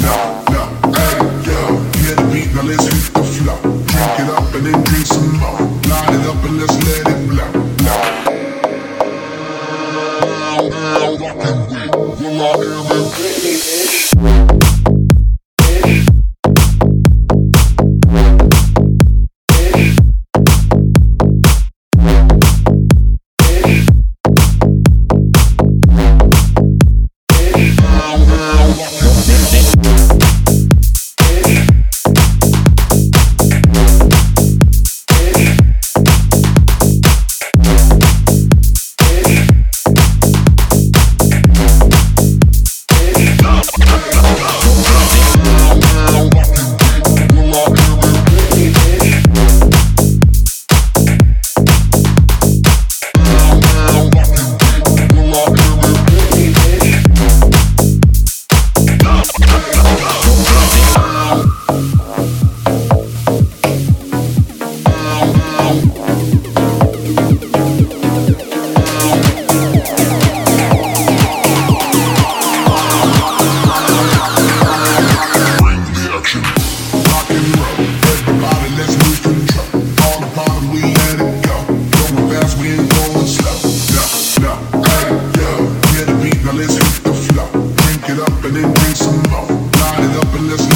Hey, yo, hear the beat, now let's hit the flow. Drink it up and then drink some more. Light it up and let's let it blow. Rockin' with Will I Am and Britney, bitch. Up and then drink some more. Light it up and let's